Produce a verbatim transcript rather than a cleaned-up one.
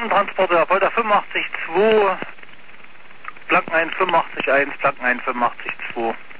Waffentransporteur, Volta fünfundachtzig zwei, Planken eins fünfundachtzig eins, Planken eins fünfundachtzig zwei.